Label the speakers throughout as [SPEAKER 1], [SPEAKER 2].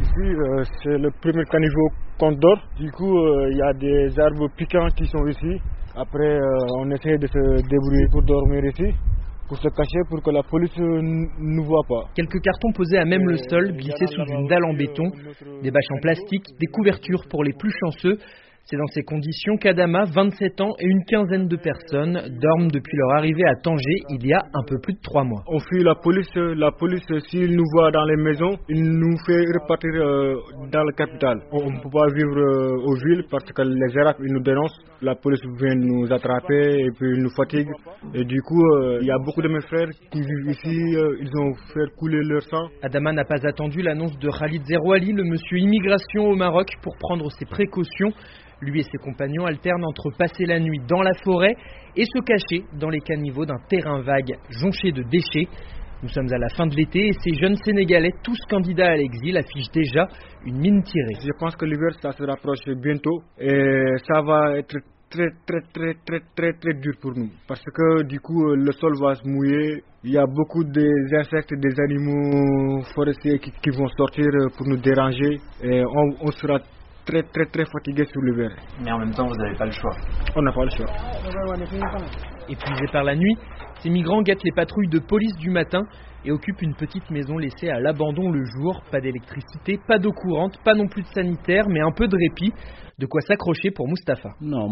[SPEAKER 1] c'est le premier caniveau qu'on dort. Du coup, il y a des arbres piquants qui sont ici. Après, on essaie de se débrouiller pour dormir ici, pour se cacher, pour que la police ne nous voit pas.
[SPEAKER 2] Quelques cartons posés à même le sol, glissés sous une dalle en béton, des bâches en plastique, des couvertures pour les plus chanceux. C'est dans ces conditions qu'Adama, 27 ans, et une quinzaine de personnes dorment depuis leur arrivée à Tanger il y a un peu plus de 3 mois.
[SPEAKER 1] On fuit la police, s'il nous voit dans les maisons, il nous fait repartir dans la capitale. On ne peut pas vivre aux villes parce que les Arabes ils nous dénoncent, la police vient nous attraper et puis ils nous fatigue. Et du coup, il y a beaucoup de mes frères qui vivent ici, ils ont fait couler leur sang.
[SPEAKER 2] Adama n'a pas attendu l'annonce de Khalid Zerouali, le monsieur immigration au Maroc, pour prendre ses précautions. Lui et ses compagnons alternent entre passer la nuit dans la forêt et se cacher dans les caniveaux d'un terrain vague jonché de déchets. Nous sommes à la fin de l'été et ces jeunes Sénégalais, tous candidats à l'exil, affichent déjà une mine tirée.
[SPEAKER 1] Je pense que l'hiver ça se rapproche bientôt et ça va être très dur pour nous. Parce que du coup le sol va se mouiller, il y a beaucoup d'insectes, des animaux forestiers qui vont sortir pour nous déranger et on sera très fatigué sur l'hiver.
[SPEAKER 3] Mais en même temps, vous n'avez pas le choix.
[SPEAKER 1] On n'a pas le choix.
[SPEAKER 2] Épuisés par la nuit, ces migrants guettent les patrouilles de police du matin et occupent une petite maison laissée à l'abandon le jour. Pas d'électricité, pas d'eau courante, pas non plus de sanitaire, mais un peu de répit. De quoi s'accrocher pour Mustapha.
[SPEAKER 4] Non,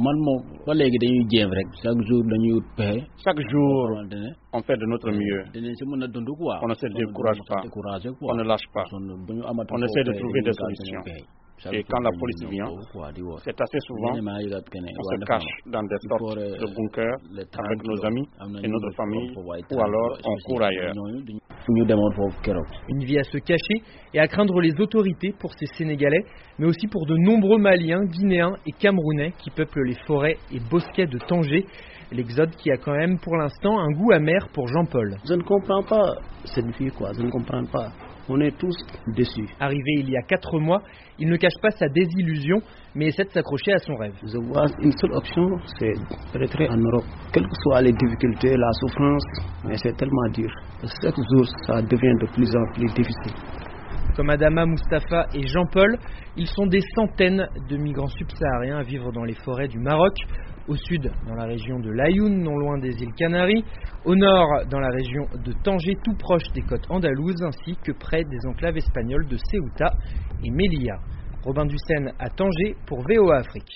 [SPEAKER 5] chaque jour, on fait de notre mieux. On ne se décourage pas, on ne lâche pas. On essaie de trouver des solutions. Et quand la police vient, c'est assez souvent, on se cache dans des sortes de bunkers avec nos amis et notre famille, ou alors on court ailleurs.
[SPEAKER 2] Une vie à se cacher et à craindre les autorités pour ces Sénégalais, mais aussi pour de nombreux Maliens, Guinéens et Camerounais qui peuplent les forêts et bosquets de Tanger. L'exode qui a quand même pour l'instant un goût amer pour Jean-Paul.
[SPEAKER 4] Je ne comprends pas cette vie, je ne comprends pas. On est tous déçus.
[SPEAKER 2] Arrivé il y a 4 mois, il ne cache pas sa désillusion, mais essaie de s'accrocher à son rêve.
[SPEAKER 4] Je vois une seule option, c'est rentrer en Europe. Quelles que soient les difficultés, la souffrance, mais c'est tellement dur. Chaque jour, ça devient de plus en plus difficile.
[SPEAKER 2] Comme Adama, Mustapha et Jean-Paul, ils sont des centaines de migrants subsahariens à vivre dans les forêts du Maroc. Au sud, dans la région de l'Aïoun, non loin des îles Canaries. Au nord, dans la région de Tanger, tout proche des côtes andalouses, ainsi que près des enclaves espagnoles de Ceuta et Melilla. Robin Dussen à Tanger pour VOA Afrique.